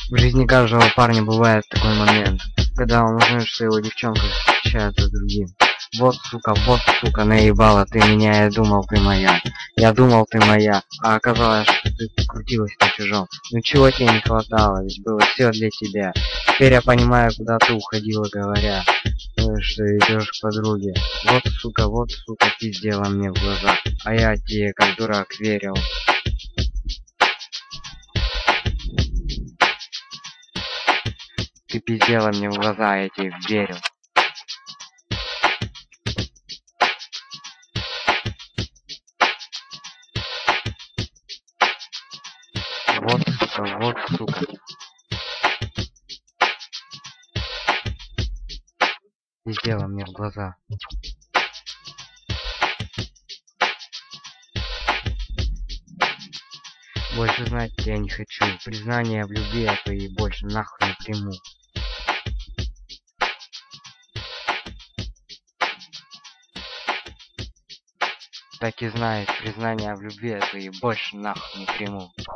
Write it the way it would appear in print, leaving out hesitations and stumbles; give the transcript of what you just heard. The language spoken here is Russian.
В жизни каждого парня бывает такой момент, когда он узнает, что его девчонка встречается с другим. Вот, сука, наебала ты меня, я думал, ты моя. Я думал, ты моя, а оказалось, что ты крутилась на чужом. Ну чего тебе не хватало, ведь было все для тебя. Теперь я понимаю, куда ты уходила, говоря, что идешь к подруге. Вот, сука, пиздела мне в глаза. А я тебе, как дурак, верил. Ты пиздела мне в глаза, а я тебе верил. Вот, сука. Пиздела мне в глаза. Больше знать я не хочу. Признание в любви я твоей больше нахуй не приму. Так и знай, признание в любви я твоей больше нахуй не приму.